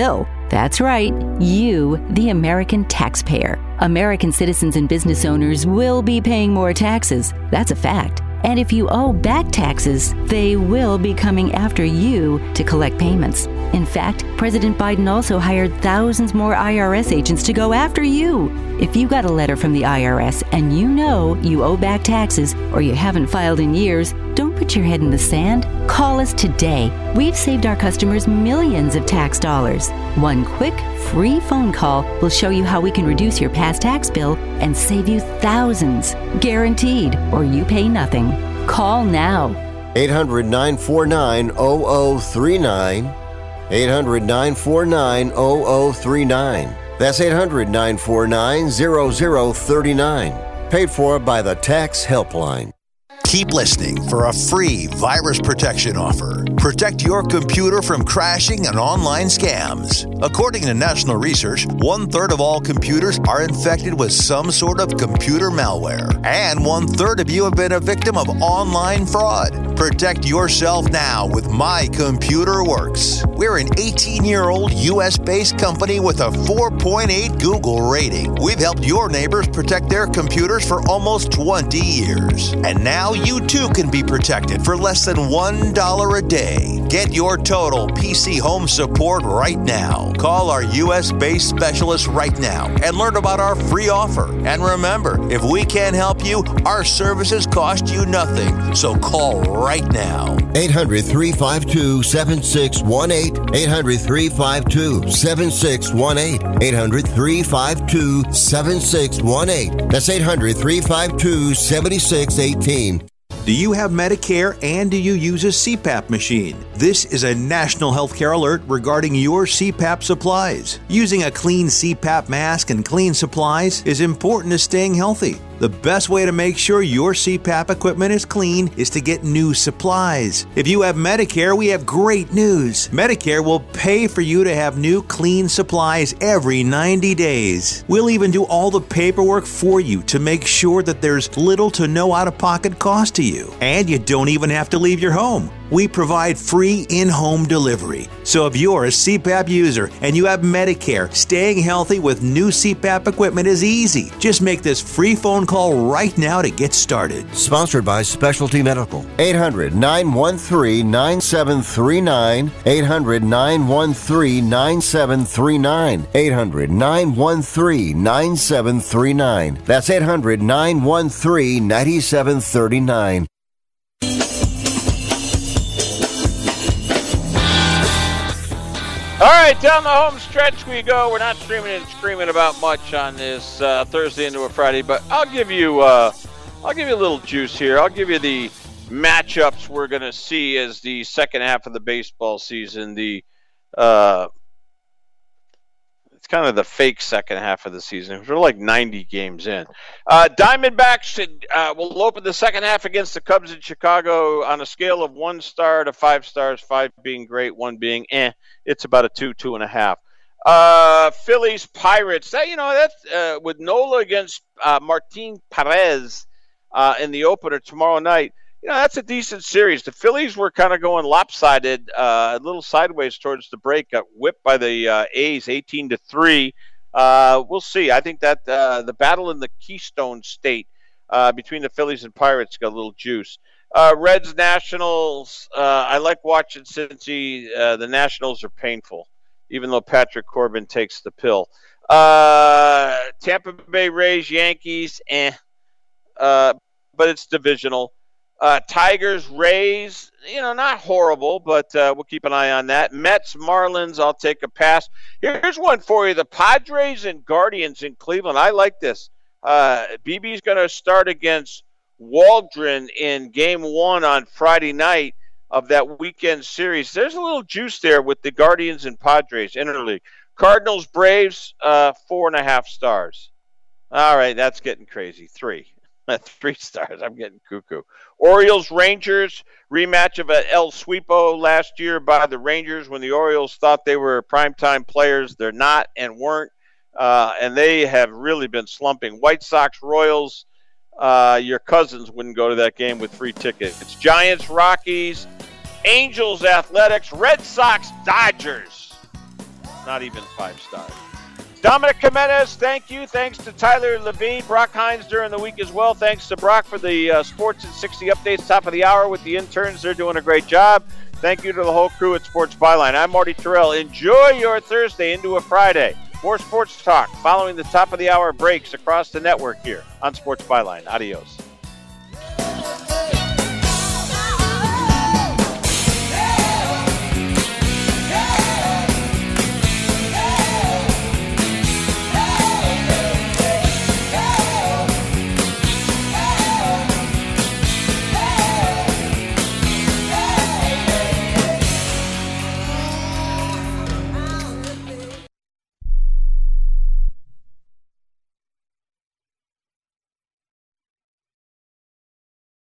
That's right, you, the American taxpayer. American citizens and business owners will be paying more taxes. That's a fact. And if you owe back taxes, they will be coming after you to collect payments. In fact, President Biden also hired thousands more I R S agents to go after you. If you got a letter from the I R S and you know you owe back taxes or you haven't filed in years, don't put your head in the sand. Call us today. We've saved our customers millions of tax dollars. One quick, free phone call will show you how we can reduce your past tax bill and save you thousands. Guaranteed, or you pay nothing. Call now. eight hundred, nine four nine, zero zero three nine. eight hundred, nine four nine, zero zero three nine. That's eight hundred, nine four nine, zero zero three nine. Paid for by the Tax Helpline. Keep listening for a free virus protection offer. Protect your computer from crashing and online scams. According to national research, one-third of all computers are infected with some sort of computer malware. And one-third of you have been a victim of online fraud. Protect yourself now with My Computer Works. We're an eighteen-year-old U S-based company with a four point eight Google rating. We've helped your neighbors protect their computers for almost twenty years. And now you too can be protected for less than one dollar a day. Get your total P C home support right now. Call our U S-based specialist right now and learn about our free offer. And remember, if we can't help you, our services cost you nothing. So call right now. eight hundred, three five two, seven six one eight. eight hundred, three five two, seven six one eight. eight hundred, three five two, seven six one eight. That's eight hundred, three five two, seven six one eight. Do you have Medicare and do you use a C PAP machine? This is a national healthcare alert regarding your C PAP supplies. Using a clean C PAP mask and clean supplies is important to staying healthy. The best way to make sure your C PAP equipment is clean is to get new supplies. If you have Medicare, we have great news. Medicare will pay for you to have new clean supplies every ninety days. We'll even do all the paperwork for you to make sure that there's little to no out-of-pocket cost to you. And you don't even have to leave your home. We provide free in-home delivery. So if you're a C PAP user and you have Medicare, staying healthy with new C PAP equipment is easy. Just make this free phone call right now to get started. Sponsored by Specialty Medical. eight hundred, nine one three, nine seven three nine. eight hundred, nine one three, nine seven three nine. eight hundred, nine one three, nine seven three nine. That's eight hundred, nine one three, nine seven three nine. All right, down the home stretch we go. We're not streaming and screaming about much on this uh, Thursday into a Friday, but I'll give you, uh, I'll give you a little juice here. I'll give you the matchups we're going to see as the second half of the baseball season. The uh, it's kind of the fake second half of the season. We're like ninety games in. Uh, Diamondbacks uh, will open the second half against the Cubs in Chicago on a scale of one star to five stars, five being great, one being eh. It's about a two, two and a half. Uh, Phillies, Pirates. That, you know, that's uh, with Nola against uh, Martin Perez uh, in the opener tomorrow night. You know, that's a decent series. The Phillies were kind of going lopsided, uh, a little sideways towards the break. Got whipped by the uh, A's, eighteen to three. Uh, we'll see. I think that uh, the battle in the Keystone State uh, between the Phillies and Pirates got a little juice. Uh, Reds, Nationals, uh, I like watching Cincy. Uh, the Nationals are painful, even though Patrick Corbin takes the pill. Uh, Tampa Bay Rays, Yankees, eh. Uh, but it's divisional. Uh, Tigers, Rays, you know, not horrible, but uh, we'll keep an eye on that. Mets, Marlins, I'll take a pass. Here's one for you. The Padres and Guardians in Cleveland. I like this. Uh, B B's going to start against Waldron in game one on Friday night of that weekend series. There's a little juice there with the Guardians and Padres interleague. Cardinals, Braves, uh, four and a half stars. All right, that's getting crazy. Three. Three stars. I'm getting cuckoo. Orioles, Rangers, rematch of a El Sweepo last year by the Rangers when the Orioles thought they were primetime players. They're not and weren't, uh, and they have really been slumping. White Sox, Royals, Uh, your cousins wouldn't go to that game with free tickets. It's Giants, Rockies, Angels, Athletics, Red Sox, Dodgers. not even five stars. Dominic Jimenez, thank you. Thanks to Tyler Levine, Brock Hines during the week as well. Thanks to Brock for the uh, Sports in sixty updates, top of the hour with the interns. They're doing a great job. Thank you to the whole crew at Sports Byline. I'm Marty Terrell. Enjoy your Thursday into a Friday. More sports talk following the top of the hour breaks across the network here on Sports Byline. Adios.